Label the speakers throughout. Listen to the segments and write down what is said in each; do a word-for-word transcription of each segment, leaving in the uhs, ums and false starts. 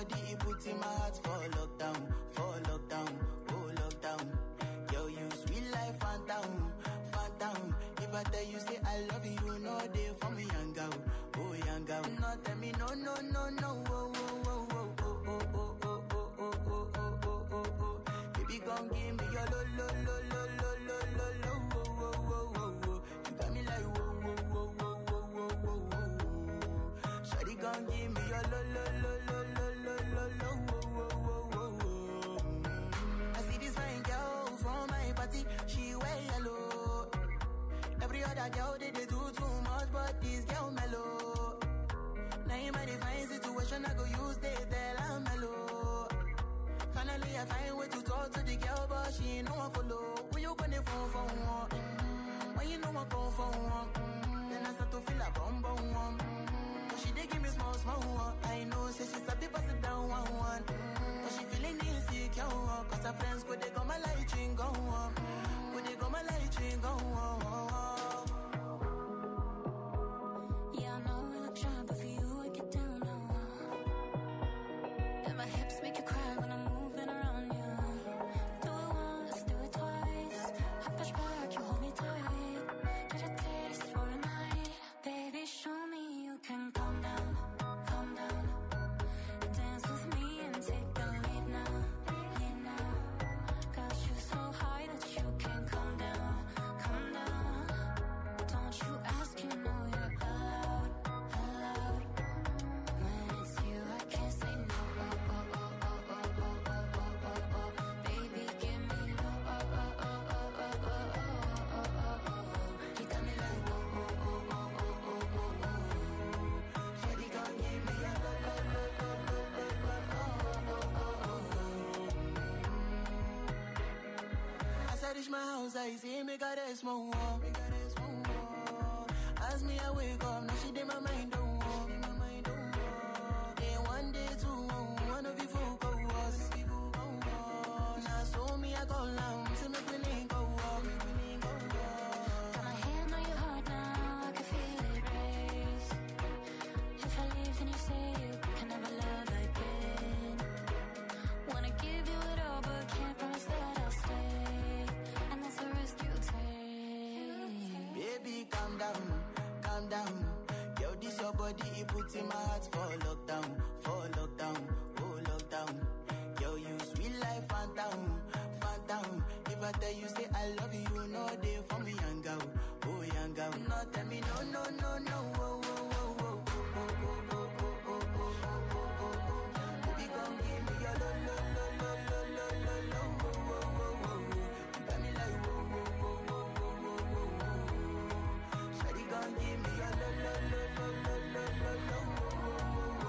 Speaker 1: body, it puts in my heart for lockdown, for lockdown, oh lockdown. Yo, you sweet life, phantom, phantom. If I tell you say I love you, no day for me, young girl, oh young girl. No tell me no, no, no, no, oh, oh, oh, oh, oh, oh, oh, oh, oh, oh, oh, oh, oh, oh. Baby, gon' give me your lo, lo, lo, lo, lo, lo, lo, lo, oh, oh, oh, oh, oh. You got me like whoa, whoa, whoa, whoa, whoa, whoa, whoa, whoa. Shawty gon' give me your lo, lo, lo, lo, lo, lo, lo, lo, oh, oh, oh, oh, oh. I see this fine girl from my party, she wear yellow. Every other girl they, they do too much, but this girl mellow. Now in my divine situation, I go use they tell I'm mellow. Finally, I find way to talk to the girl, but she ain't no one follow. When you gonna phone for one? Mm-hmm. When you know I come for one? Mm-hmm. Then I start to feel a bum bum one. Mm-hmm. But she dey give me small small one. I know, say she's a bit pass it down one one. Mm-hmm. But she feeling insecure, cause her friends go they go my light ring go on. Go they go my light ring go on. I say make her rest more, make her rest more. As me I wake up, now she did my mind don't walk, my mind don't walk. Then one day two, one of you folk go us. Now so me I call now, say make we link go walk, make we link go walk.
Speaker 2: Got my hand on your heart now, I can feel it race. If I leave then you say you can never love again. Wanna give you it all but can't promise that I'll stay.
Speaker 1: Baby, calm down, calm down. Yo, this your body, it puts in my heart for lockdown, for lockdown, oh lockdown. Yo, you sweet life, phantom, phantom. If I tell you say I love you, no day for me, young girl, oh young girl. No, tell me no, no, no, no, oh, oh, oh, oh, oh, oh, oh, oh, oh, oh, oh, oh, oh. Baby, gon' give me your lo, lo, lo, lo, lo, lo, lo, lo, oh, oh, oh, oh. You got me like whoa, whoa, whoa, whoa. Give me your lo lo lo lo lo lo lo lo.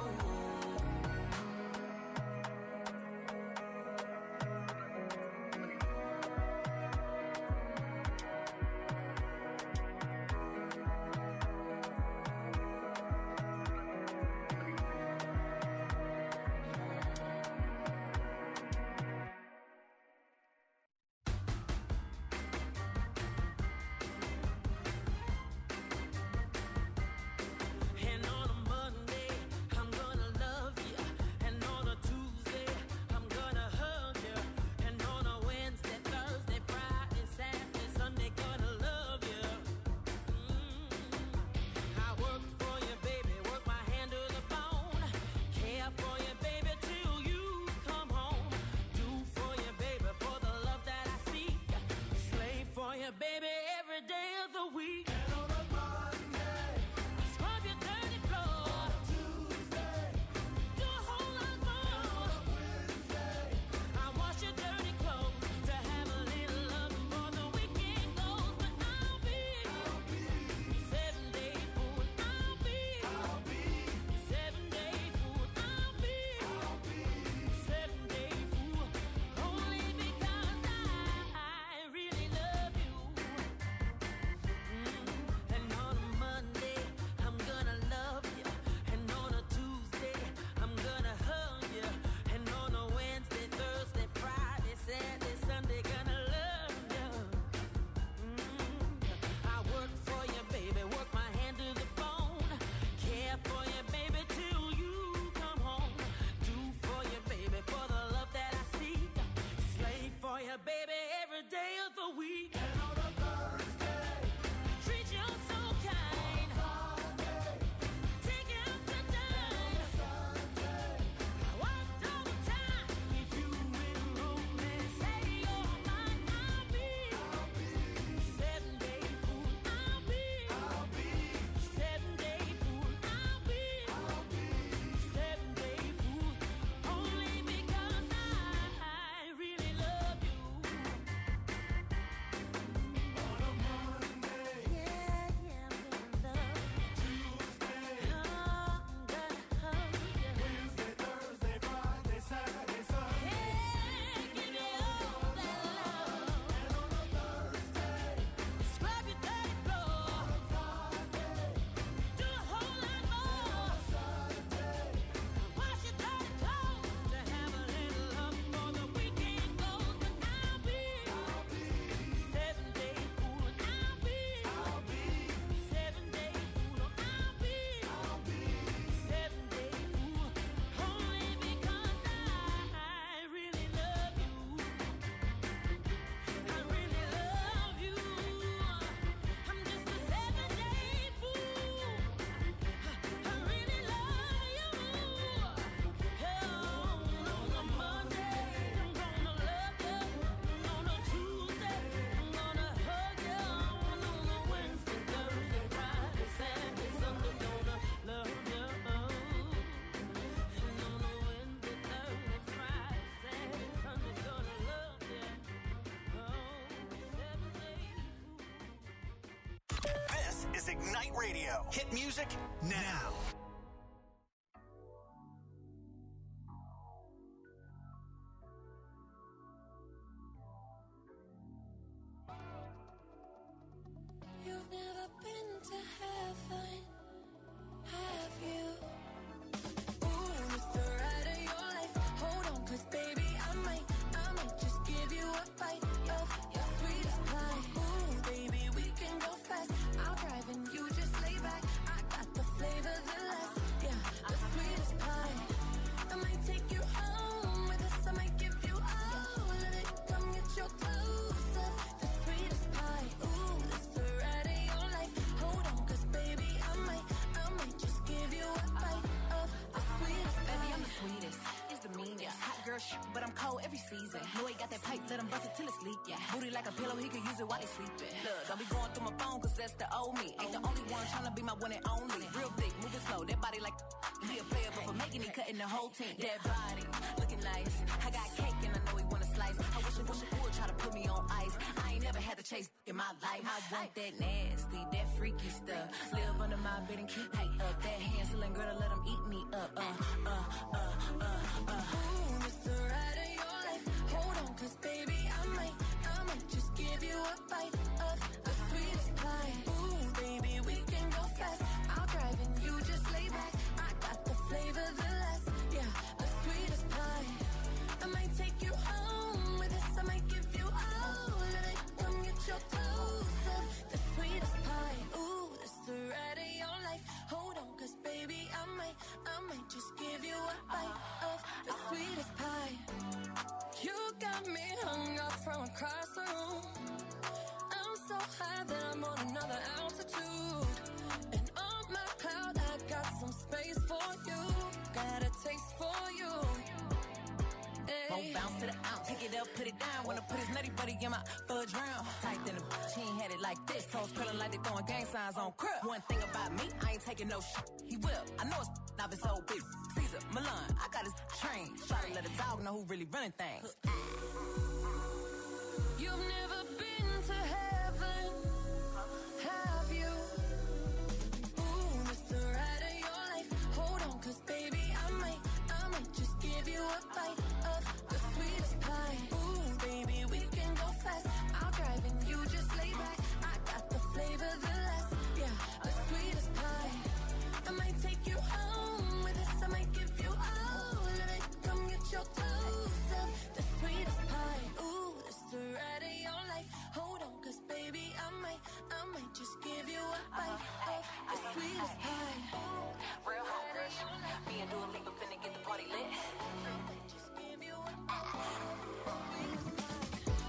Speaker 3: is Ignite Radio. Hit music now.
Speaker 2: You've never been to heaven, have you? Ooh, it's the ride of your life. Hold on, cause baby, I might, I might just give you a bite of your sweetest pie. Ooh, baby, we can go fast. I'll drive and you just lay back. I got the flavor, the last, yeah, the sweetest pie. I might take you home with us. I might give you all of it. Come get your clothes up, the sweetest pie. Ooh, it's the ride of your life. Hold on, cause baby, I might, I might just give you a bite of the sweetest pie.
Speaker 4: Baby, I'm the sweetest. It's the meanest. Hot girl shit, but I'm cold every season. Know he got that pipe, let him bust it till it's leak. Yeah. Booty like a pillow, he can use it while he sleeping. Look, don't be going through my phone, cause that's the old me. Ain't the only one tryna be my one and only. Real thick, moving slow, that body like he a player, but for making it, cutting the whole team. That body, looking nice. I got cake and I know he wanna slice. I wish I wish I would try to put me on ice. I ain't never had to chase in my life. I want that nasty, that freaky stuff. Live under my bed and keep me up. That Hansel and Gretel, let him eat me up. Uh, uh, uh, uh, uh.
Speaker 2: Ooh, it's the ride of your life. Hold on, cause baby, I might, I might just give you a bite of the sweetest pie. Ooh, baby, we can go fast. I'll drive and you just lay back. I got the flavor, the last, yeah, the sweetest pie. I might take you home with us. I might give you all of it. Come get your clothes up, the sweetest pie. Ooh, it's the ride of your life. Hold on, cause baby, I might, I might just give you a bite of the sweetest pie. You got me hung up from across the room. I'm so high that I'm on another altitude. And on my cloud, I got some space for you. Got a taste for you.
Speaker 4: Won't bounce to the ounce. Pick it up, put it down. Wanna put his nutty buddy in my fudge round. Tight than a she ain't had it like this. Toes curling like they throwing gang signs on crib. One thing about me, I ain't taking no shit. He will. I know it's not been so big. Caesar, Milan, I got his train. Try to let a dog know who really running things.
Speaker 2: You've never been to heaven, have you? Ooh, it's the ride of your life. Hold on, cause baby, I might, I might just give you a bite of the sweetest pie. Ooh, baby, we can go fast. I'll drive and you just lay back. I got the flavor, the last, yeah, the sweetest pie. I might take you home with us. I might give you all of it. Come get your clothes up, the sweetest pie. Ooh, it's the ride of your life. Hold on, cause baby, I might, I might just give you a bite of the sweetest pie.
Speaker 4: Real hot rush. Me and Dua Lipa finna get the party lit.
Speaker 2: Just give you a bite of the sweetest pie.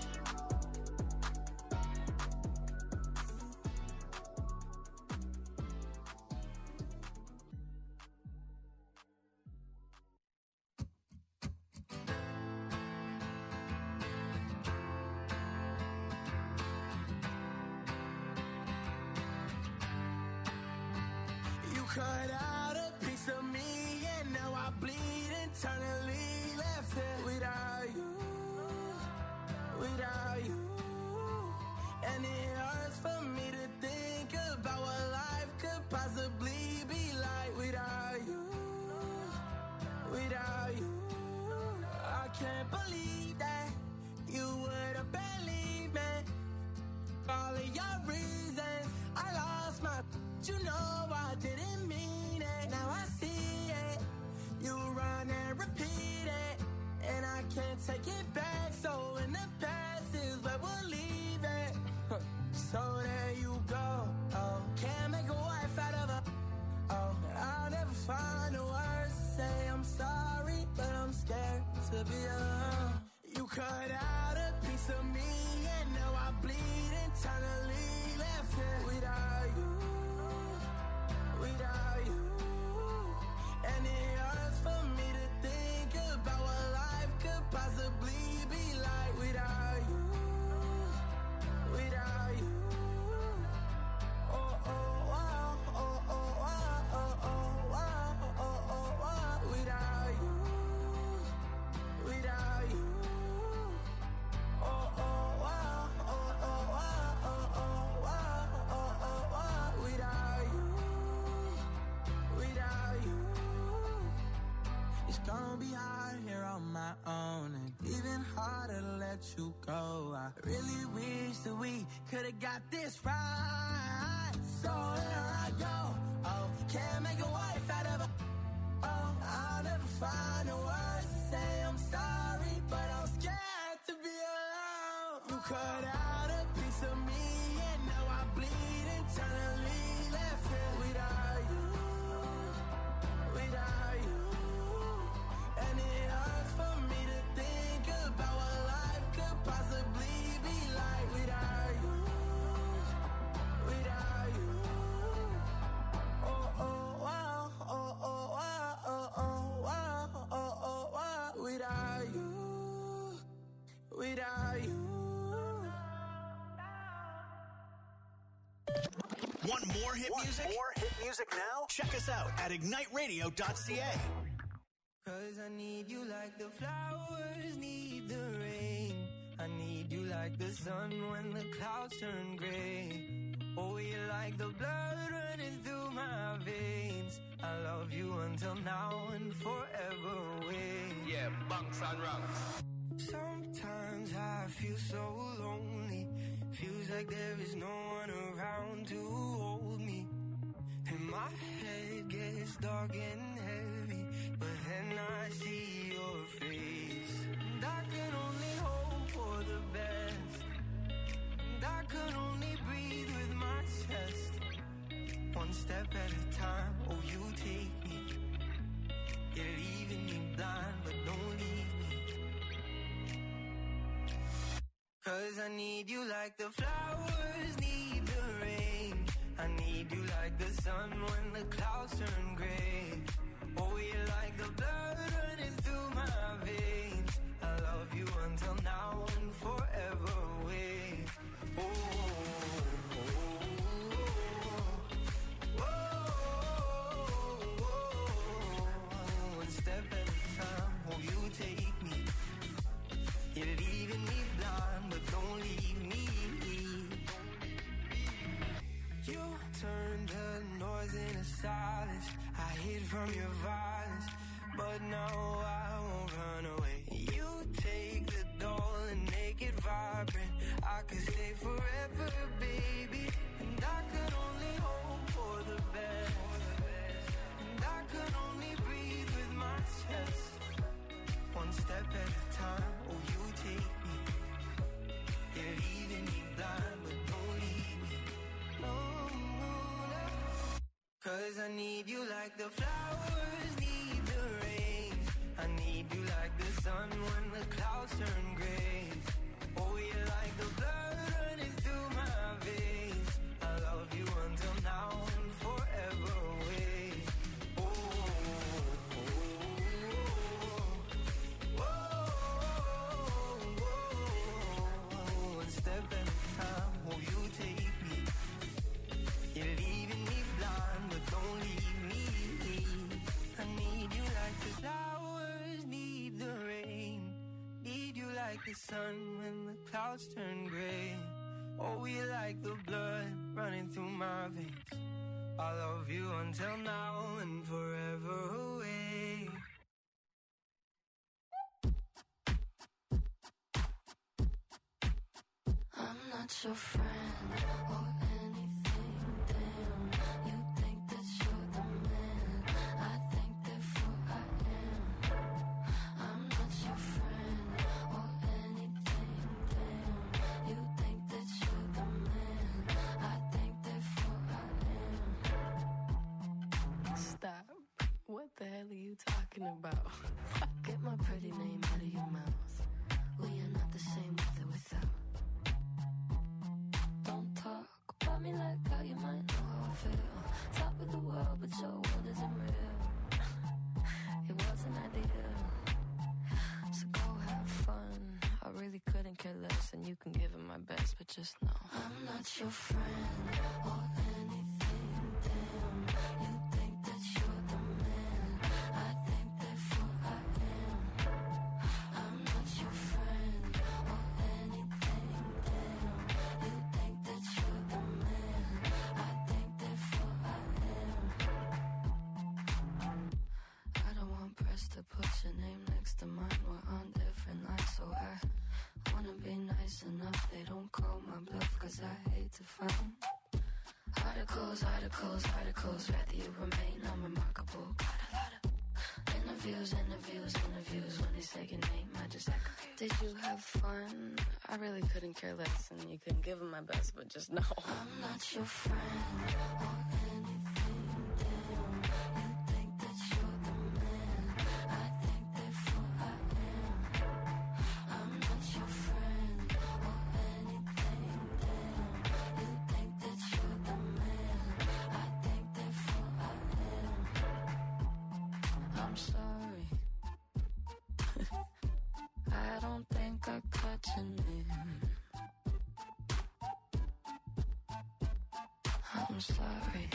Speaker 1: You cut out a piece of me and now I bleed internally. Left here without you, without you. And it hurts for me to think about what life could possibly be like without you, without you. I can't believe that you would have believed me. All of your reasons, I lost my, you know I didn't mean it. Now I see it. You run and repeat it, and I can't take it back. So in the past is where we'll leave it. So there you go. Oh, can't make a wife out of a. Oh, I'll never find the words to say I'm sorry, but I'm scared to be alone. You cut out a piece of me, and now I bleed internally. Left here without you, without you. And it hurts for me to think about what life could possibly be
Speaker 5: gonna be hard here on my own, and even harder to let you go. I really wish that we could've got this right. So here I go. Oh, can't make a wife out of a. Oh, I'll never find the words to say I'm sorry, but I'm scared to be alone. You cut out a piece of me, and now I bleed internally. Left here without you, without you. And it hurts for me to think about what life could possibly be like without you, without you. Oh, oh, wow, oh, oh, wow, oh, oh, wow, oh, oh, wow. Without you, without you.
Speaker 3: Want more hit
Speaker 6: Want
Speaker 3: music?
Speaker 6: more hit music now?
Speaker 3: Check us out at ignite radio dot c a.
Speaker 5: Cause I need you like the flowers need the rain. I need you like the sun when the clouds turn gray. Oh, you're like the blood running through my veins. I love you until now and forever away.
Speaker 7: Yeah, bunks and ranks.
Speaker 5: Sometimes I feel so lonely. Feels like there is no one around to hold me. And my head gets dark and heavy, but then I see your face. And I can only hope for the best. And I can only breathe with my chest. One step at a time, oh you take me. You're leaving me blind, but don't leave me. Cause I need you like the flowers need the rain. I need you like the sun when the clouds turn gray. Oh, you're like the blood running through my veins. I love you until now and forever away. Oh, oh, oh, oh, oh. One step at a time, oh, you take me. You're leaving me blind, but don't leave me. You turned the noise into silence. I hid from your violence, but now I won't run away. You take the doll and make it vibrant. I could stay forever, baby. And I could only hope for the best. And I could only breathe with my chest. One step at a time, oh you take me. You're leaving me blind, but don't leave me. No, no, no. Cause I need you like the flowers need the rain. I need you like the sun when the clouds turn gray. Oh, you're like the blood running through my veins. I love you until now and forever away. Oh, oh, oh, oh, oh, oh. One step at a time, oh, you take me. You're leaving me blind, but don't leave me. I need you like the flowers need the rain. Need you like the sun when the clouds turn gray. Oh, you're like the blood running through my veins. I love you until now and forever away.
Speaker 2: I'm not your friend or anything, damn. You think that you're the man, I think therefore I am. I'm not your friend or anything, damn. You think that you're the man, I think therefore I am. Stop. What the hell are you talking about? Get my pretty name out of your mouth. We are not the same with or without. Don't talk about me like how you might know how I feel. Top of the world, but your world isn't real. It wasn't ideal. So go have fun. I really couldn't care less, and you can give it my best, but just know I'm not your friend or anything, damn. You think that you're the man, I think therefore I am. I'm not your friend or anything, damn. You think that you're the man, I think therefore I am. I don't want press to put you articles, articles, articles. Rather you remain unremarkable. Got a lot of interviews, interviews, interviews. When they say your name, I just echo. Did you have fun? I really couldn't care less, and you couldn't give them my best, but just know I'm not your friend or anything. Damn, you think that you're the man. I think therefore I am. I'm not your friend or anything. Damn, you think that you're the man. I think therefore I am. I'm sorry. I don't think I caught your name. I'm sorry.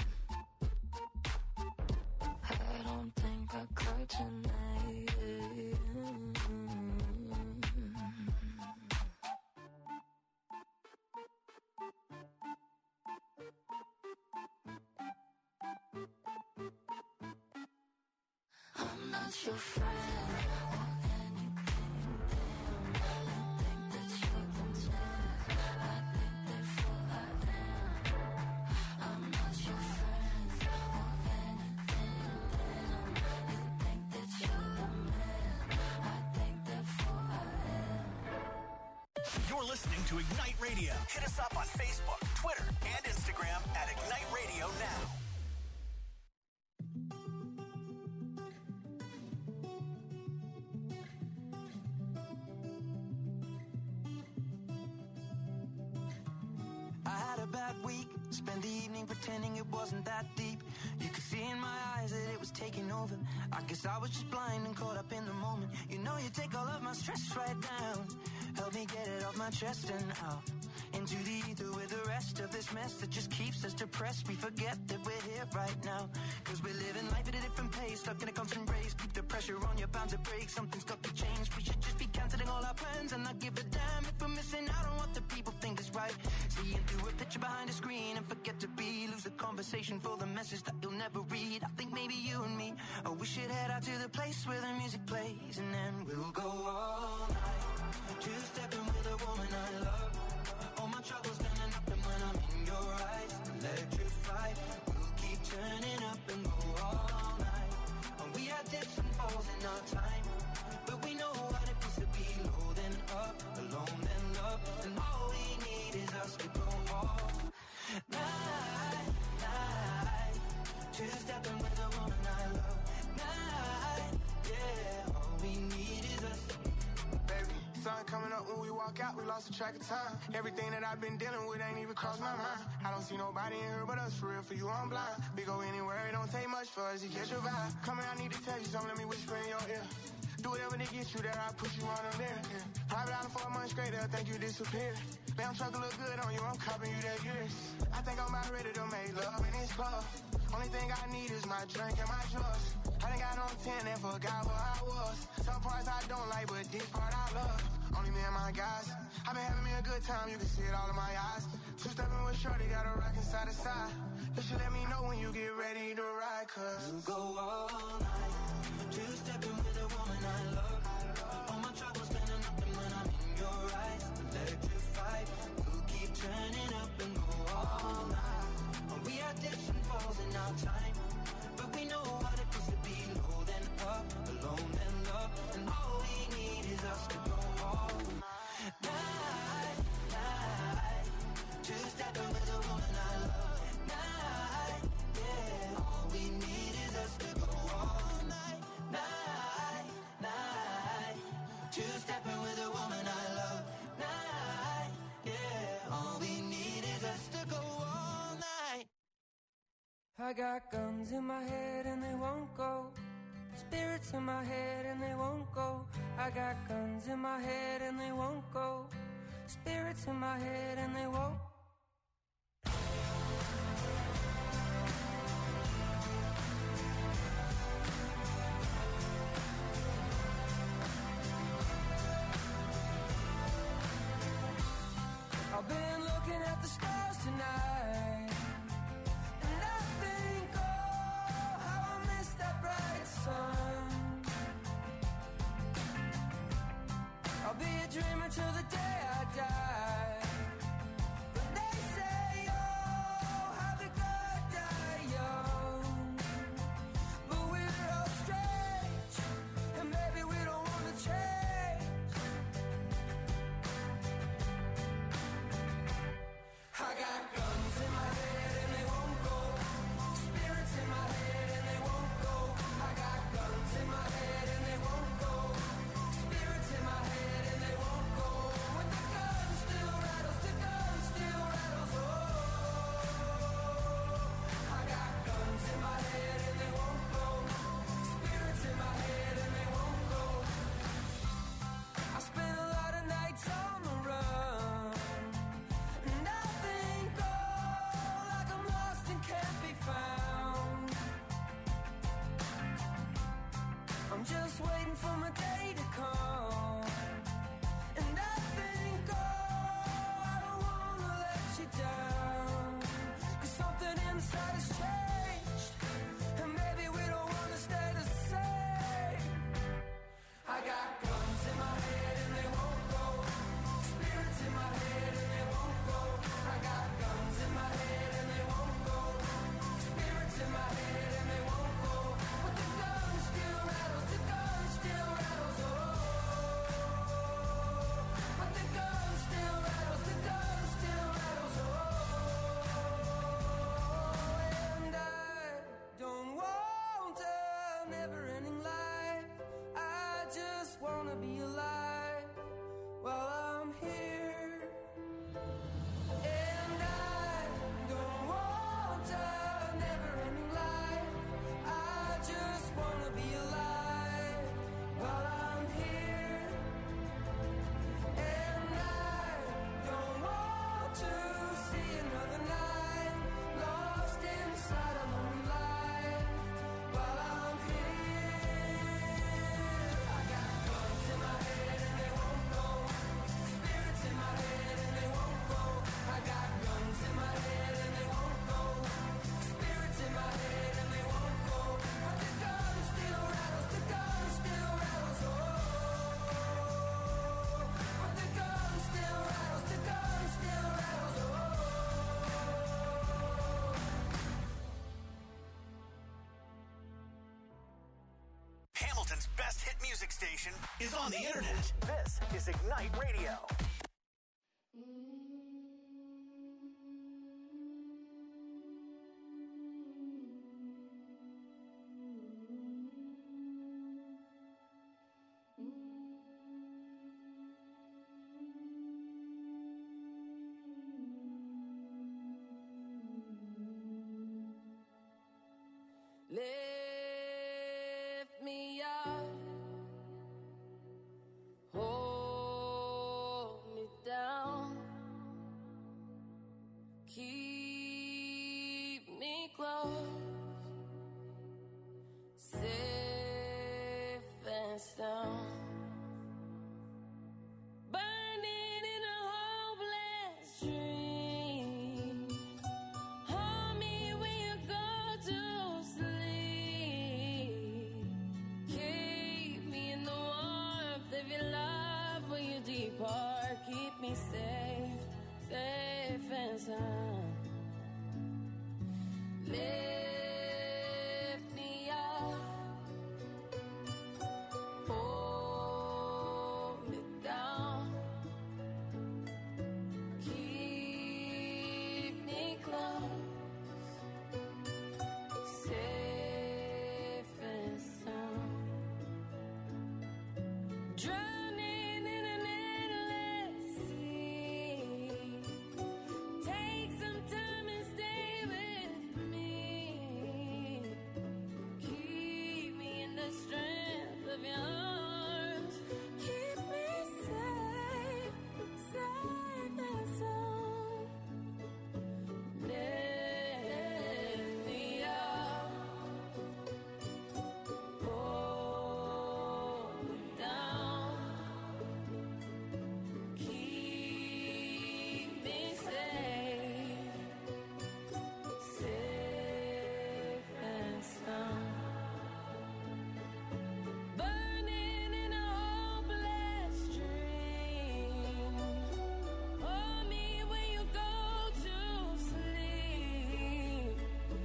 Speaker 2: I don't think I caught your name. I'm not your friend.
Speaker 3: You're listening to Ignite Radio. Hit us up on Facebook, Twitter, and Instagram at Ignite Radio Now.
Speaker 5: I had a bad week, spent the evening pretending it wasn't that deep. You could see in my eyes that it was taking over. I guess I was just blind and caught up in the moment. You know you take all of my stress right down. Help me get it off my chest and out into the ether with the rest of this mess that just keeps us depressed. We forget that we're here right now, cause we're living life at a different pace, stuck in a constant race. Keep the pressure on, you're bound to break. Something's got to change. We should just be cancelling all our plans and not give a damn if we're missing out on what the people think is right. Seeing through a picture behind a screen and forget to be. Lose the conversation for the message that you'll never read. I think maybe you and me, oh, we should head out to the place where the music plays, and then we'll go all night, two-stepping with a woman I love. All my troubles standing up, and when I'm in your eyes, electrified. We'll keep turning up and go all night. And we had dips and falls in our time, but we know what it feels to be low then up, alone then love. And all we need is us to go all night, night. Two-stepping with a woman I love. Night, yeah. All we need is us.
Speaker 6: Baby, sun coming up when we walk out, we lost the track of time. Everything that I've been dealing with ain't even crossed my mind. I don't see nobody in here but us, for real, for you I'm blind. We go anywhere, it don't take much for us to catch your vibe. Come here, I need to tell you something, let me whisper in your ear. Do whatever to get you there, I push you on them there. Yeah. Private island for a month straight, they'll think you disappeared. Damn truck look good on you, I'm copping you that years. I think I'm about ready to make love in this club. Only thing I need is my drink and my drugs. I done got on ten and forgot who I was. Some parts I don't like, but this part I love. Only me and my guys. I've been having me a good time, you can see it all in my eyes. Two-stepping with shorty, got a rockin' side to side. You should let me know when you get ready to ride, cause
Speaker 5: we'll go all night, two-stepping with a woman I love. All my troubles standing up, and when I'm in your eyes, electrified. We'll keep turning up and go all night. And we had dips and falls in our time, but we know what it feels to be low then up, alone then love. And all we need is us to go all night, night. Two-stepping with a woman I love. Night, yeah. All we need is us to go all night, night, night. Two-stepping with a woman I love. Night, yeah. All we need is us to go all night.
Speaker 8: I got guns in my head and they won't go. Spirits in my head and they won't go. I got guns in my head and they won't go. Spirits in my head and they won't. I've been looking at the stars tonight, and I think, oh, how I miss that bright sun. I'll be a dreamer till the day I die, but they say, oh, have a good wanna be alive while I'm here. And I don't want a never-ending life. I just wanna be alive while I'm here. And I don't want to see another night lost inside a lonely life while I'm here. I got guns in my head and they won't go. Spirits in my head and they won't go. I got guns in my head and they won't go. Spirits in my head and they won't go. But the gun still rattles, the gun still rattles, oh. But the gun still rattles, the gun still rattles, oh.
Speaker 3: Hamilton's best hit music station is on the internet. This is Ignite Radio.
Speaker 9: Lift me up, hold me down, keep me close, safe and sound. Burning in a hopeless dream. Hold me when you go to sleep. Keep me in the warmth of your love when you depart. Keep me safe, safe and sound. Lift me up, hold me down, keep me close, safe and sound. Drowning in an endless sea. Take some time and stay with me. Keep me in the strength of your arms. Keep me safe, safe and sound. Lift me up, hold me down, keep me safe, safe and sound. Burning in a hopeless dream. Hold me when you go to sleep.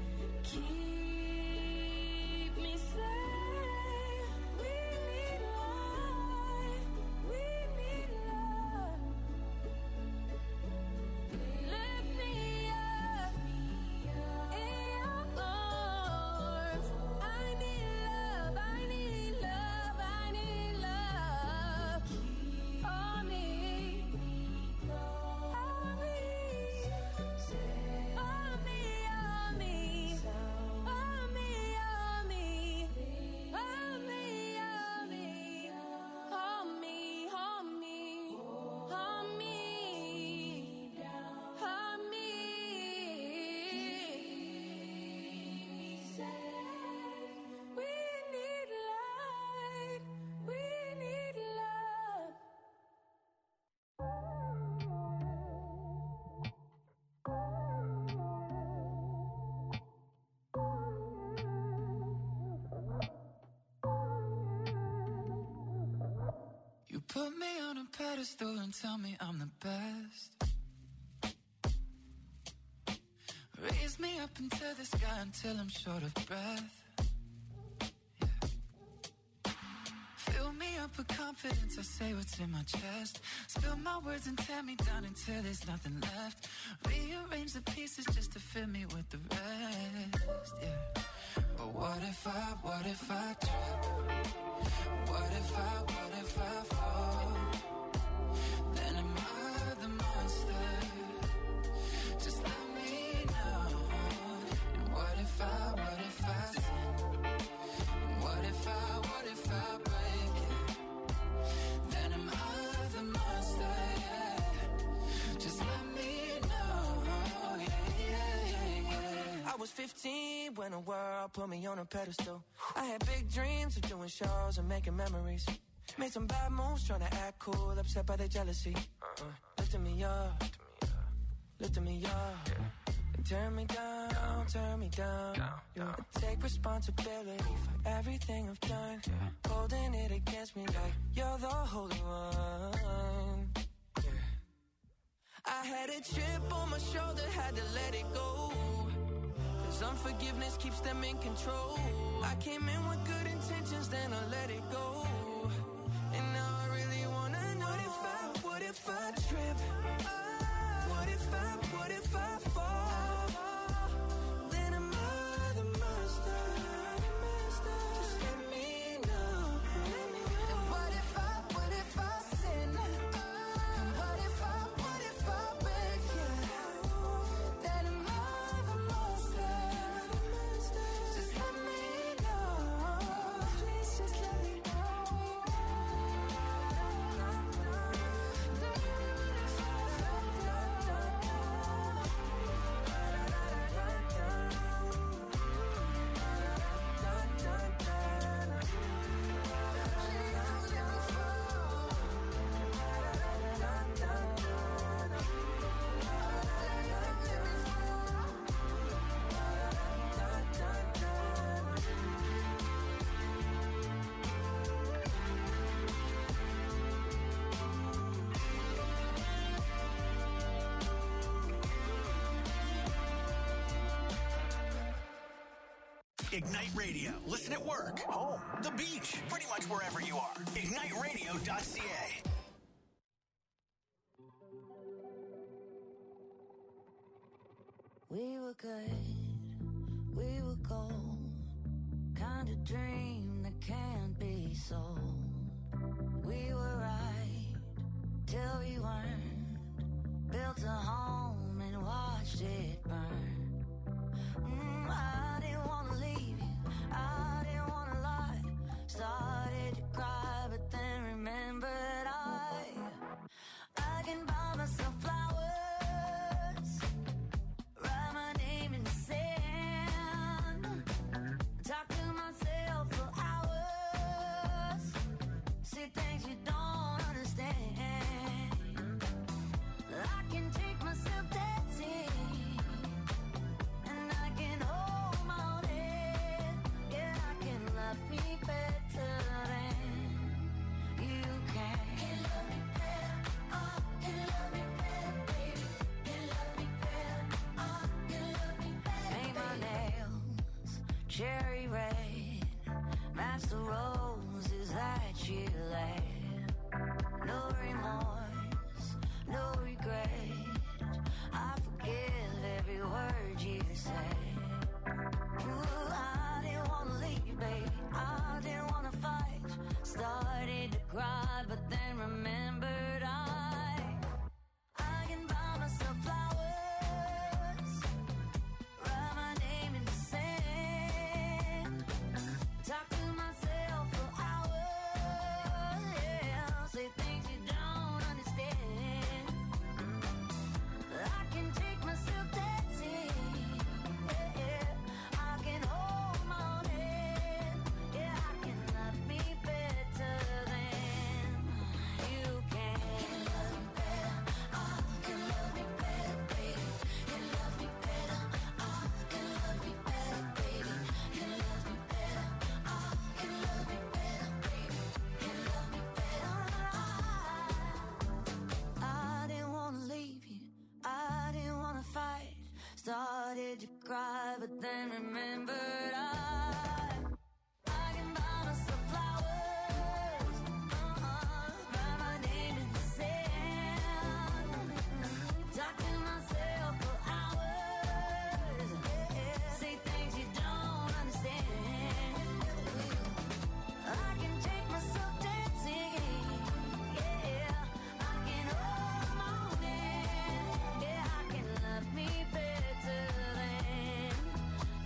Speaker 9: Keep me safe. We need life. We need love. Lift me up in your arms. I need love. I need love. I need love. Hold me. Hold me. Hold me. Hold me. Hold me. Hold me. Hold me. Hold me. Hold me. Hold me. Hold me. Hold me. We need light. We need love.
Speaker 10: You put me on a pedestal and tell me I'm the best. Raise me up into the sky until I'm short of breath. Yeah. Fill me up with confidence, I say what's in my chest. Spill my words and tear me down until there's nothing left. Rearrange the pieces just to fill me with the rest. Yeah. But what if I, what if I trip? What if I, what if I
Speaker 5: fifteen when the world put me on a pedestal. I had big dreams of doing shows and making memories. Made some bad moves trying to act cool, upset by their jealousy. Uh, lifting me up, lifting me up. And turn me down, turn me down. Yeah. I take responsibility for everything I've done. Holding it against me like you're the holy one. Yeah. I had a chip on my shoulder, had to let it go. Cause unforgiveness keeps them in control. I came in with good intentions, then I let it go. And now I really wanna know, what if I, what if I trip? What if I, what if I fall? Then am I the master? Just let me know. And what if I, what if I sin? And what if I, what if I break you? Then am I the master? Just let me know. Please just let me know.
Speaker 3: Ignite Radio. Listen at work, home, the beach, pretty much wherever you are. ignite radio dot c a.
Speaker 11: We were good, we were gold. Kind of dream that can't be sold. We were right till we weren't. Built a home and watched it burn. Mm, I didn't want to leave you, I didn't want to lie. Started to cry, but then remembered I I can buy myself flowers, write my name in the sand, talk to myself for hours, see things you don't understand. I can take myself dancing, and I can hold my own head. Yeah, I can love me better than you can. Can love me better, oh, can love me better, baby. Can love me better, oh, can love me better. Paint my nails cherry red, match the roses that you laid. No remorse, no regret. I forgive every word you say. Ooh, I didn't want to leave, baby. I didn't want to fight. Started to cry, but then remembered I I can buy myself flowers, write my name in the sand, talk to myself for hours, yeah, say things you don't understand. I can take myself dancing, yeah, yeah. I can hold my own head, yeah, I can love me better than you can. Can love me better, oh, can love me better, baby. Can love me better, oh, can love me better, baby. Can love me better, oh, can love me better, baby. Can love me better, oh. I didn't want to leave you, I didn't want to fight. Started to cry, but then remembered I I can buy myself flowers, uh-uh, write my name in the sand, talk to myself for hours, yeah, say things you don't understand. I can take myself dancing, yeah, I can hold my own hand, yeah, I can love me better than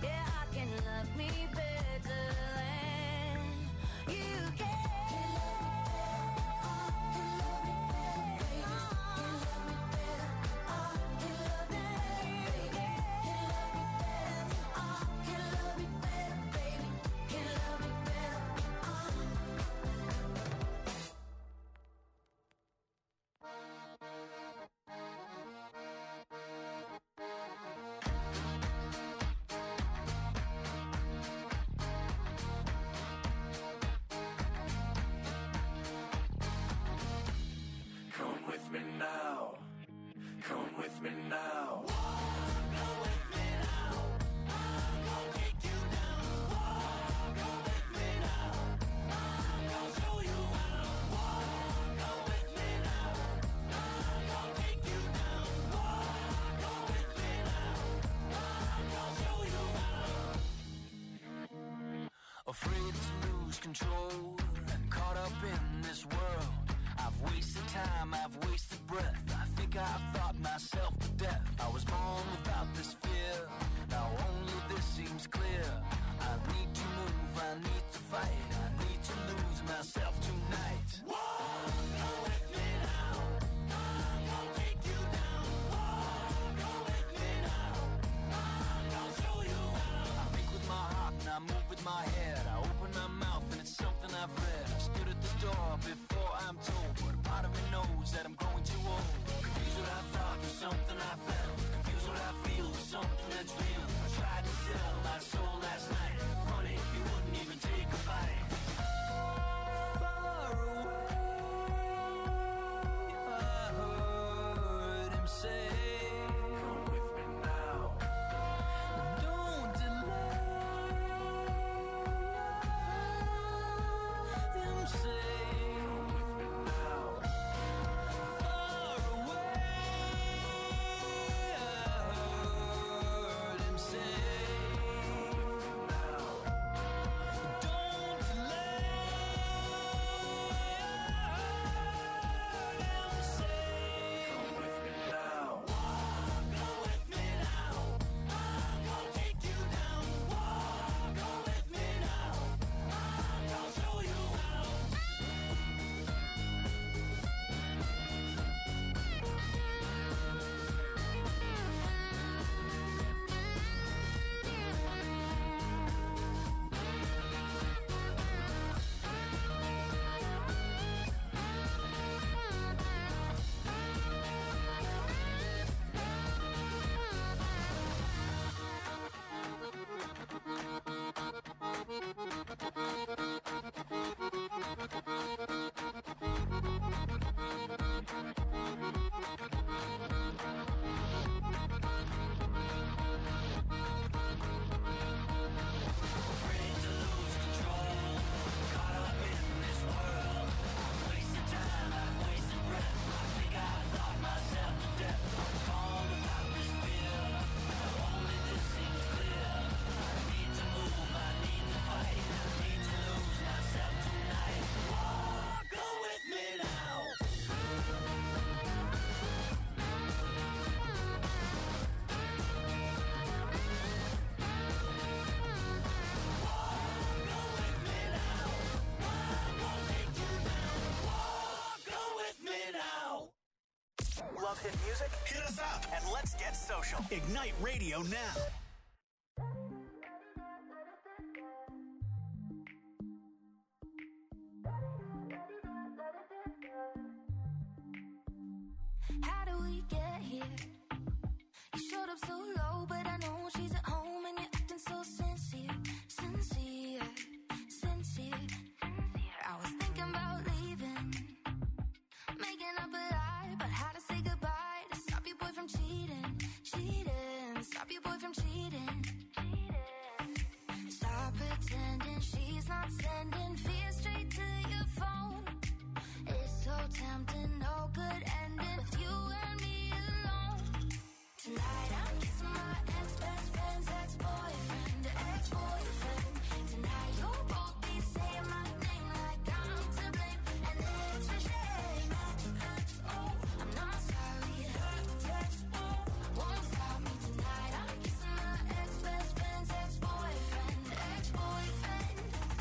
Speaker 12: think I thought myself to death. I was born without this fear. Now only this seems clear. I need to move, I need to fight. I need to lose myself tonight. Walk with me now. I'm gonna take you down. Walk with me now. I'm gonna show you how. I think with my heart and I move with my head. I open my mouth and it's something I've read. I stood at the door before I'm told, but a part of me knows that I'm growing too old. Confused what I thought was something I felt. Confused what I feel was something that's real. I tried to sell my soul last night. Honey, you wouldn't even take a bite. Far away, I heard him say, come with me now. Don't delay. Him say, come with me now. Far away, I heard him say, come with me now. Don't delay. I heard him say, come with me now. Walk, go with me now. I'm gonna take you down. Walk, go with me now. I'm gonna show you how. Afraid to lose control, caught up in this world. Wasted time, I've wasted breath. I think I thought myself to death. Born without this fear. Only this seems clear. I need to move, I need to fight. I need to lose myself tonight. Walk, go with me now. Walk, go with me now. I'm gonna take you down. Walk, go with me now.
Speaker 3: Love hit music? Hit us up and let's get social. Ignite Radio now.
Speaker 2: How do we get here? You showed up so low, but I know she's at home and you're acting so sincere, sincere, sincere. I was thinking about leaving, making up a lie about how to say goodbye to stop your boy from cheating, cheating, stop your boy from cheating. Stop pretending she's not sending fear straight to your phone. It's so tempting, no good ending with you and me alone. Tonight I'm kissing my ex-best friend's ex-boyfriend, ex-boyfriend. Tonight you'll both be saying my name like I'm to blame, and it's a shame. Oh, I'm not sorry. Won't stop me tonight. I'm kissing my ex-best friend's ex-boyfriend, ex-boyfriend.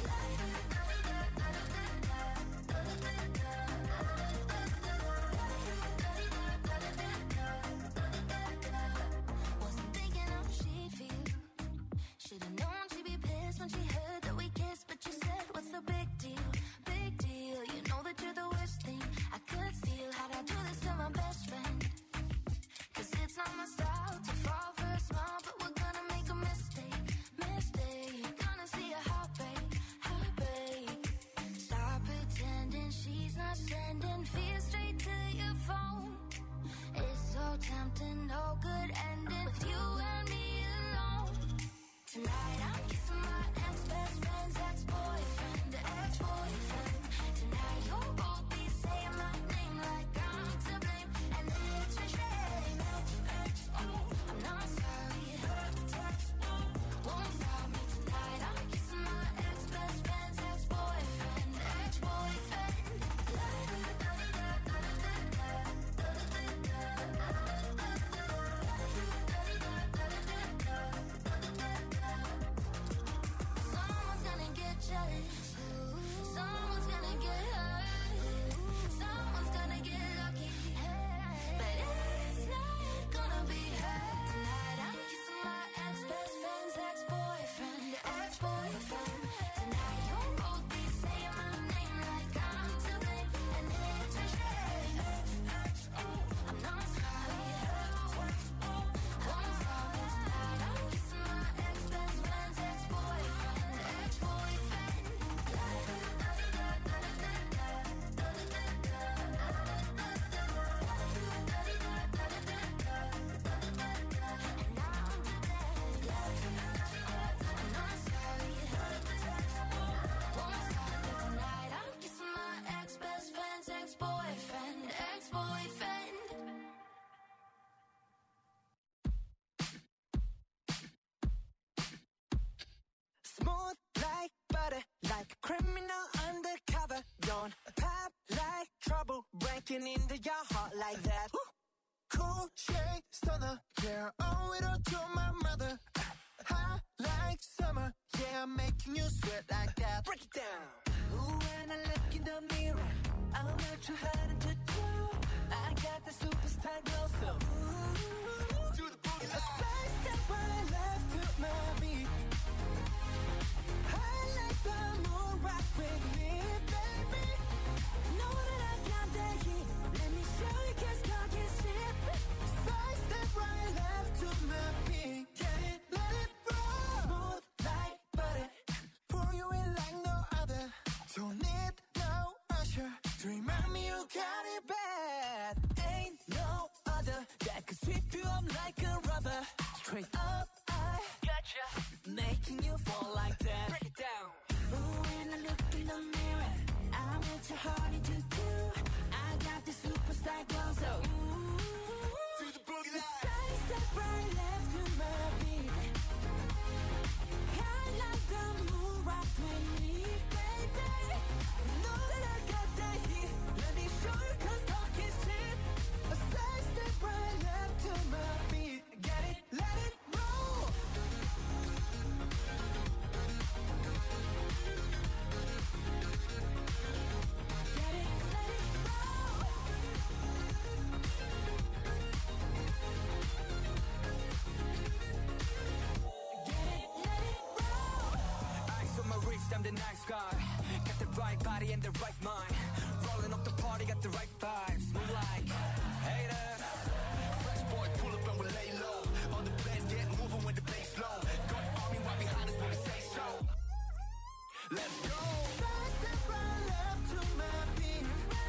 Speaker 2: Wasn't thinking how she'd feel. Should've known she'd be pissed when she heard that we kissed, but you said, what's the big deal? Big deal. You know that you're the worst thing I could steal. How'd I do this to my best friend? Cause it's not my style to fall for a smile, but we're gonna make a mistake, mistake. Gonna see a heartbreak, heartbreak. Stop pretending she's not sending fear straight to your phone. It's so tempting, no good ending with you and me alone. Tonight I'm kissing my ex-best friend's ex-boyfriend, ex-boyfriend. Tonight you'll both be saying my name like I'm to blame, and it's a shame. Oh, I'm not sorry. Won't stop me tonight. I'm kissing my ex-best friend's ex-boyfriend, ex-boyfriend.
Speaker 13: criminal undercover. Don't pop like trouble, breaking into your heart like that.
Speaker 14: Cool shade stunner, yeah, owe it all to my mother. Hot like summer, yeah, I'm making you sweat like that.
Speaker 13: Break it down. Ooh, when I look in the mirror, I'm not too hard to do. I got the superstar glow, so ooh,
Speaker 14: to the boogie line.
Speaker 13: A side step right left to my beat. I like the moon rock with me, baby. Know that I got that heat. Let me show you, cause talk is cheap.
Speaker 14: Side step right left to my beat. Get it, let it roll.
Speaker 13: Smooth like butter.
Speaker 14: Pour you in like no other. Don't need no usher to remind me you got it bad.
Speaker 13: Ain't no other that could sweep you up like a rubber. Straight up, I gotcha, making you fall like that. Break it down. Ooh, when I look in the mirror, I'm what your heart to do. I got the superstar glow, so ooh,
Speaker 14: to the boogie line.
Speaker 13: Side step right left to my beat. I like the moon rock with me, baby. Know that I got that heat. Let me show you, cause talk is cheap.
Speaker 14: A side step right left to my beat. Get it, let it roll.
Speaker 13: Get it, let it roll. Get it, let it roll.
Speaker 15: Ice on my wrist, I'm the nice guy. Got the right body and the right mind. Rolling up the party, got the right vibes. Move like haters.
Speaker 14: Fresh boy, pull up and we lay low. All the players get moving when the bass low. Got army right behind us when we say so. Let's go. Side step right left to my beat.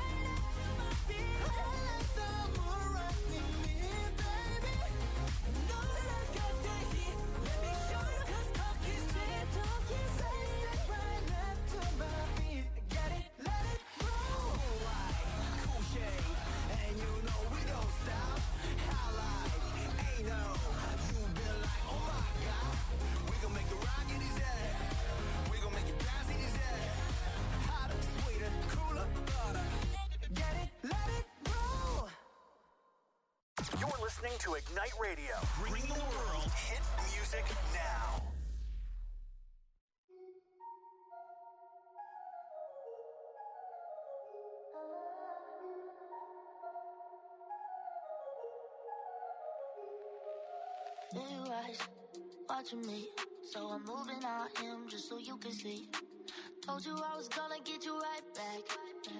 Speaker 14: I like the moon rock with me, baby.
Speaker 13: Know that I got that heat. Let me show you, cause talk is cheap. Talk is
Speaker 14: Side step right left to my beat. Get it, let it roll.
Speaker 15: Like cool shade, and you know we don't stop. How like, ain't no, you been like, oh my god.
Speaker 14: We gon' make it rock in his head. We gon' make it bounce in his head.
Speaker 15: Hotter, sweeter, cooler, butter.
Speaker 14: Get it, let it roll.
Speaker 3: You're listening to Ignite Radio, bringing the world hit music now.
Speaker 11: Blue eyes watching me, so I'm moving on him just so you can see. Told you I was gonna get you right back.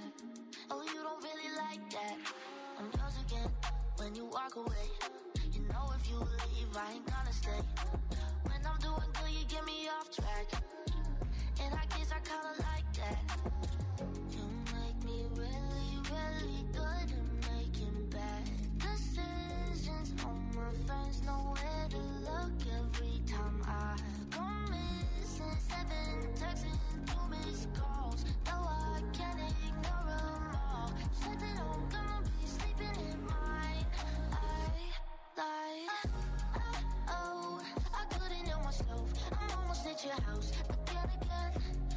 Speaker 11: Oh, you don't really like that. I'm yours again when you walk away. You know if you leave, I ain't gonna stay. When I'm doing good, you get me off track. And I guess I kinda like that. You make me really, really good at making bad decisions. All my friends know where to look every time I go missing. Seven texts and two missed calls. No, I can't ignore them all. Said that I'm gonna be sleeping in mine. I lied. Oh, I couldn't help myself. I'm almost at your house. But then again,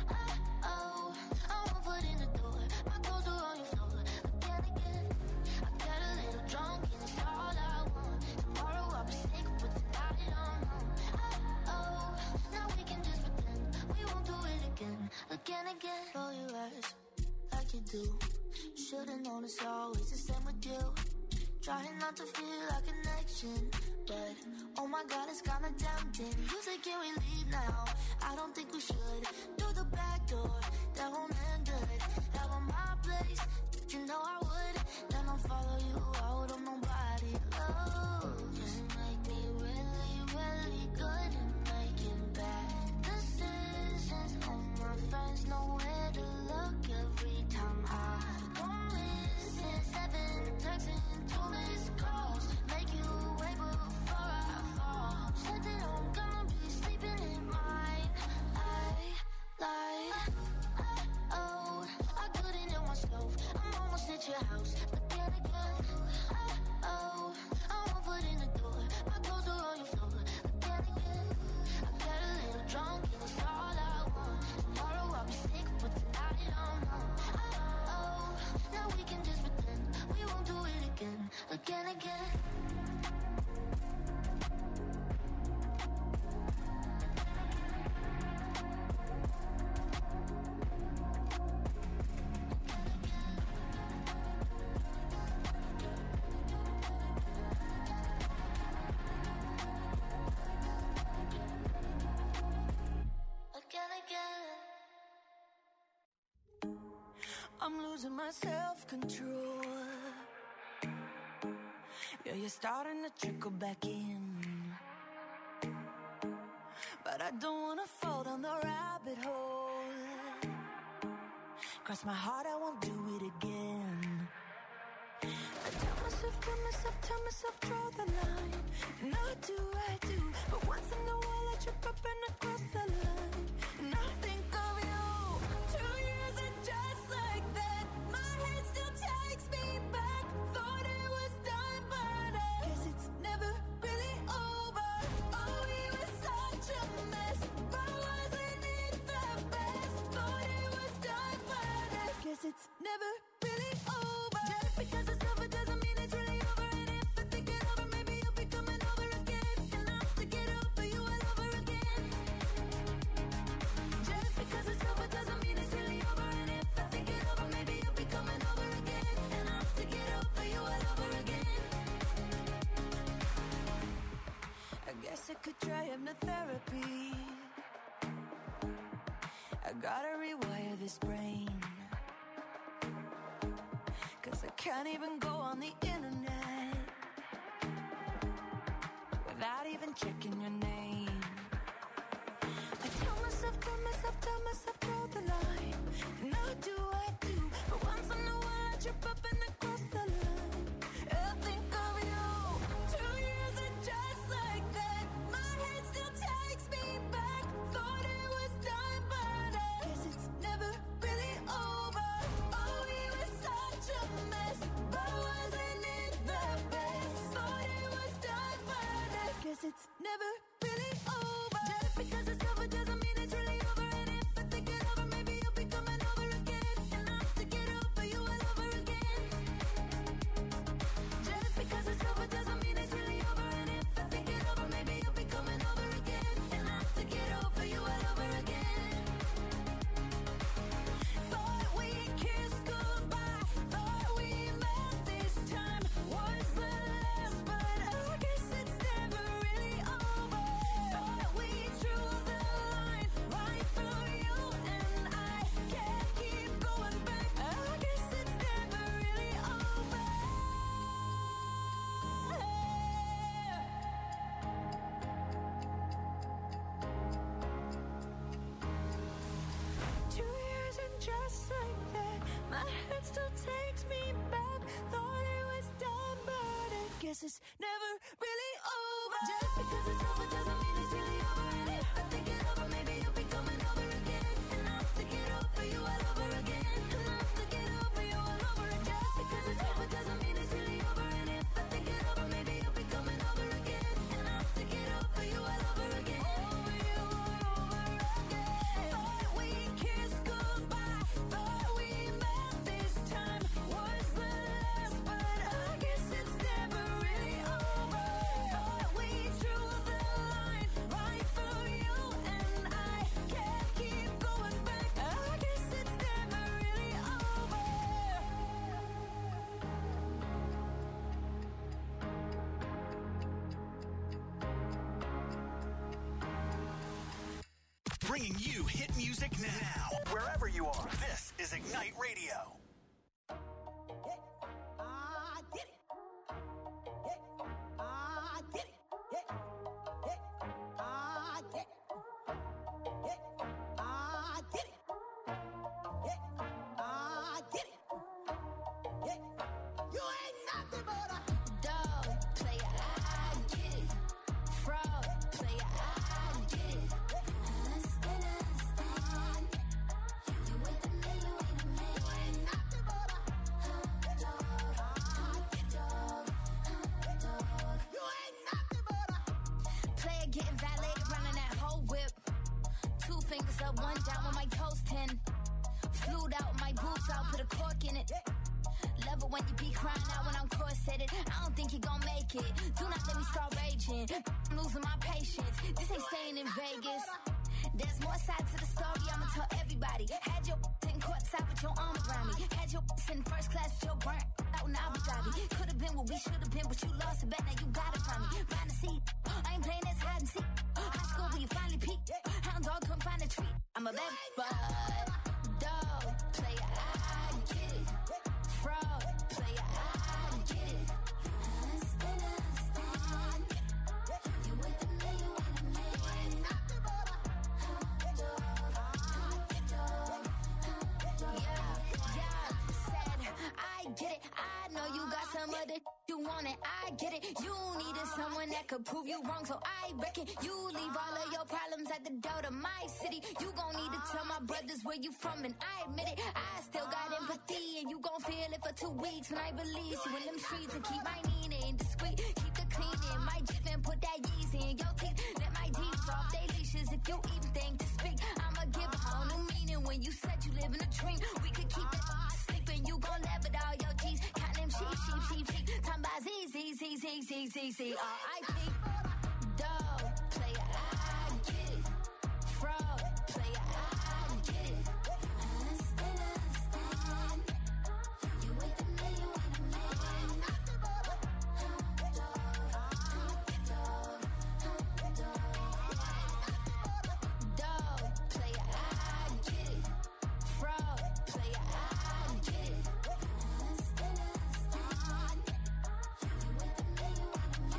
Speaker 11: oh, I won't put in the door. My clothes are on your floor. Again, again, I got a little drunk and it's all I want. Tomorrow I'll be sick, but tonight I'm home. Oh, now we can just pretend we won't do it again. Again, again. Roll your eyes like you do. Should've known it's always the same with you. Trying not to feel a connection, but oh my god, it's kinda tempting. You say, can we leave now? I don't think we should. Through the back door, that won't end good. Have on my place, you know I would. Then I'll follow you out on nobody. Oh, you make me really, really good at making bad decisions. All my friends know where to look every time I go missing. Seven texts and two missed calls. Make you wait before I fall. Said that I'm gonna be sleeping in mine. I lied. Oh, I couldn't help myself. I'm almost at your house, but then again, oh, I won't put in the door. My clothes are on your floor. Again, again, I got a little drunk and it's all I want. Tomorrow I'll be sick, but
Speaker 2: again, again.
Speaker 13: I'm losing my self-control. Yeah, you're starting to trickle back in, but I don't wanna fall down the rabbit hole. Cross my heart, I won't do it again. I tell myself, tell myself, tell myself, draw the line. And I do, I do, but once in a while I trip up and I cross the line. And I think of you. Two years and just like that, my head still takes me back. Thought it was done, but I guess it's never really over. Oh, we were such a mess, but wasn't it the best? Thought it was done, but I guess it's never really over. Just because it's over doesn't mean it's really over. And if I think it over, maybe you'll be coming over again. And I'll have to get over you all over again. Just because it's over doesn't mean it's really over. And if I think it over, maybe you'll be coming over again. And I'll have to get over you all over again. I guess I could try hypnotherapy. I gotta rewire this brain, 'cause I can't even go on the internet without even checking your name. I tell myself, tell myself, tell myself, draw the line. And I do, I do, but once in a while I trip up and I cross the line. I think of you. Two years and just like that, my head still takes me back. Thought it was done, but I guess it's never really over. Oh, we were such a mess, but wasn't it the best? Thought it was done, but I guess it's never really over. Just because it's over doesn't mean it's really over. And if I think it over, maybe you'll be coming over again. And I'll have to get over you all over again. Just because it's over doesn't mean it's really over. And if I think it over, maybe you'll be coming over again. And I'll have to get over you all over again. Thought we kissed goodbye, thought we met this time was the last, but I guess it's never really over. Thought we drew the line right through you, and I can't keep going back. I guess it's never really over. Two years and just like that, my head still takes me back. Thought it was done, but I guess it's never really over. Just because it's over doesn't mean it's really over. And if I think it over, maybe you'll be coming over again. And I'll have to get over you all over again. And I'll have to get over you all over again. Just because it's over doesn't mean it's really over. And if I think it over, maybe you'll be coming over again. And I'll have to get over you all over again. Over you all over again. Thought we kissed goodbye, thought we met this time was the last, but I guess it's never really over. Thought we drew the line right through you, and I can't keep going back. I guess it's never really over.
Speaker 3: Bringing you hit music now, wherever you are. This is Ignite Radio.
Speaker 15: I did it. Yeah, I did it. Yeah, yeah, I did it. Yeah, I did it. Yeah, I did it. Yeah, you ain't nothing but a
Speaker 2: Dog, player, I get it. Fraud, player, I get it. Understand, understand. You with the man, you with the man.
Speaker 15: you ain't nothing but a
Speaker 2: Dog, dog, dog.
Speaker 15: you ain't nothing but a
Speaker 2: Player getting violated, running that whole whip. Two fingers up, one down with my toes ten. Flued out, my boobs out, put a cork in it. forever when you be crying out when I'm corseted. I don't think you gon' make it. Do not let me start raging. I'm losing my patience. This ain't staying in Vegas. There's more sides to the story, I'ma tell everybody. Had your sitting courtside with your arm around me. Had your in first class with your burnt out in Abu Dhabi. Could've been what we should've been, but you lost a bet, now you got it from me. Find a seat, I ain't playing this hide and seek. High school where you finally peaked. Hound dog couldn't find a treat. I'm a bad bud, dog, player, I get it. Fraud, player, I get it. Understand, understand. You with the man, you with the man. I get it, I know you got some other you want it, I get it. You needed someone that could prove you wrong, so I reckon you leave all of your problems at the door to my city. You gon' need to tell my brothers where you from, and I admit it. I still got empathy, and you gon' feel it for two weeks when I release you in them streets and keep my Nina discreet. Keep the cleaning, my Jeep and put that Yeezy in your teeth. Let my deeds off they leashes if you even think to speak. I'ma give a whole new meaning when you said you live in a dream. We could keep it sleeping, you gon' laugh at all your G's. Count them sheep, sheep, sheep, sheep. Time by Z, Z, Z, Z, Z, Z, Z, R I P. Dog, player, I get it. Fraud, player, I get it. Understand, understand. You with the man, you with the man. Dog, dog, dog. Dog, player, I get it. Fraud, player, I get it. Understand, understand. You with the man, you with the man.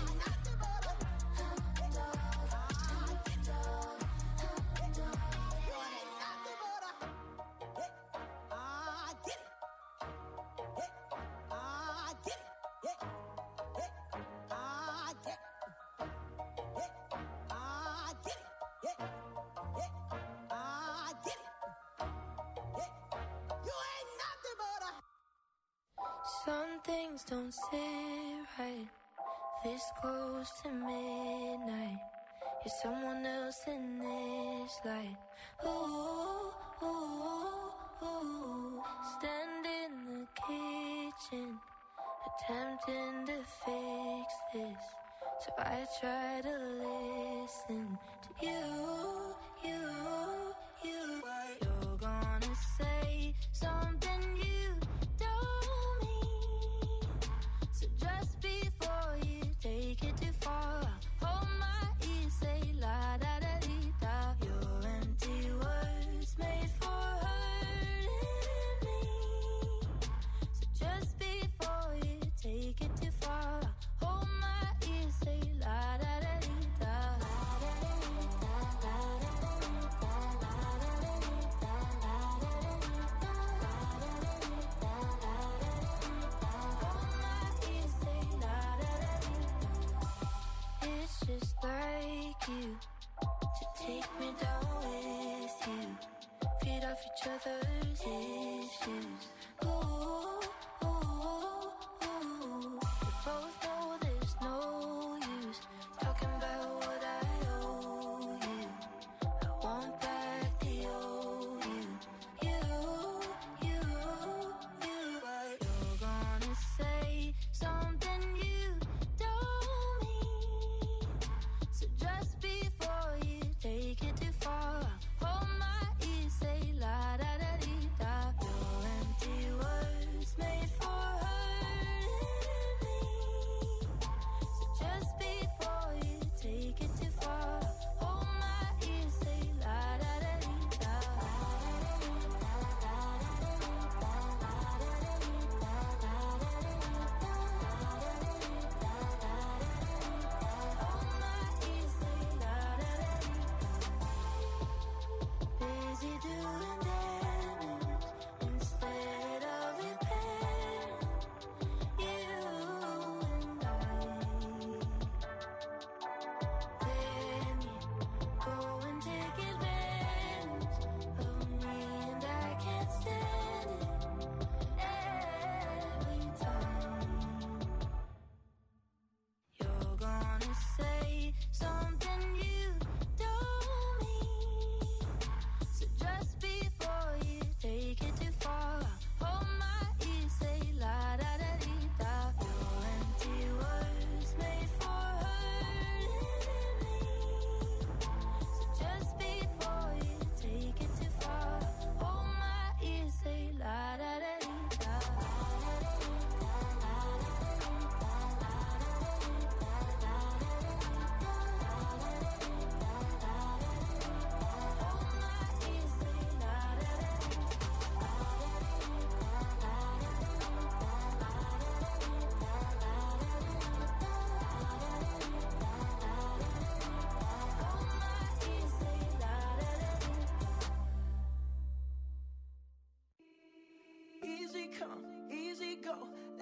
Speaker 8: Some things don't sit right. This close to midnight. You're someone else in this light. Ooh, ooh, ooh. Stand in the kitchen, attempting to fix this. So I try to listen to you, you, you. You're gonna say something you don't mean. So just before you take it too far, hold my ear, say la da da dee da. Your empty words made for hurting me. So just before you take it too far, hold my ear, say la da da dee da. La da da dee da, la da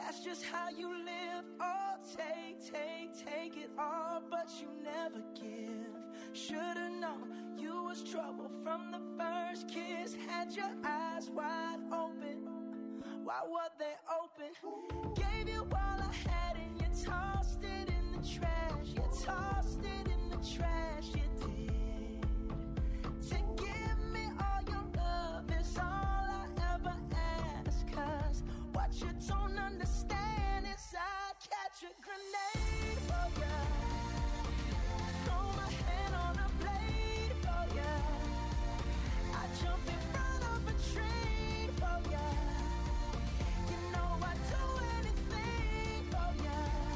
Speaker 8: That's just how you live. Oh, take, take, take it all, but you never give. Should've known you was trouble from the first kiss. Had your eyes wide open. Why were they open? Gave you all I had and you tossed it in the trash. You tossed it in the trash, you did. To give me all your love is all I ever ask. Cause what you don't understand is I'd catch a grenade for ya. Throw my hand on a blade for ya. I jump in front of a train for ya. You know I'd do anything for ya.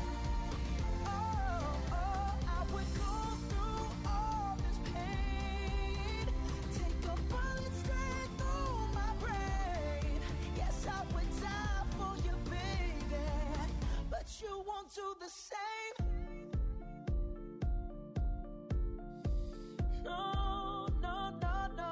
Speaker 8: Oh, oh, I would go through all this pain. Take a bullet straight through my brain. Yes, I would die for you, baby. But you won't do the same. No, no, no, no.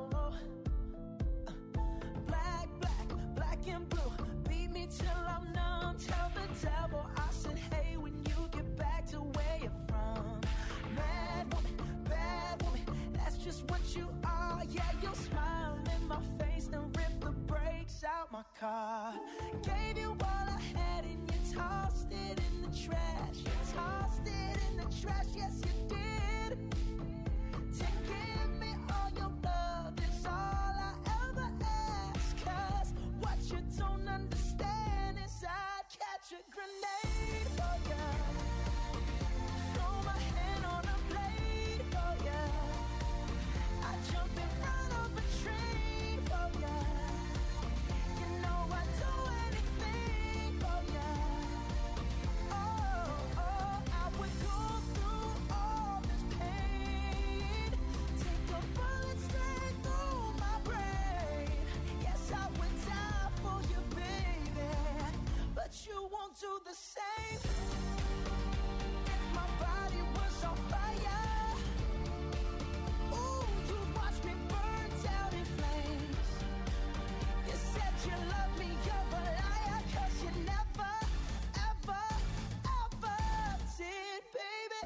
Speaker 8: Black, black, black and blue. Beat me till I'm numb. Tell the devil I said, hey, when you get back to where you're from. Mad woman, bad woman, that's just what you are. Yeah, you'll smile in my face, then rip the brakes out my car. Gave you all I had and you tossed it in the trash. You tossed it in the trash, yes you did. To give me all your love is all I ever ask. Cause what you don't understand is I'd catch a grenade for ya. Throw my hand on a blade for ya. I jump in front of a train for ya. You know I'd do anything for ya. Oh, oh, I would go through all this pain. Take a bullet straight through my brain. Yes, I would die for you, baby. But you won't do the same. If my body was on fire, ooh, you'd watch me burn down in flames. You said you love me, you're a liar. Cause you never, ever, ever did, baby.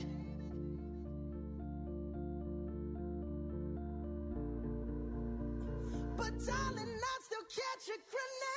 Speaker 8: But darling, I'd still catch a grenade.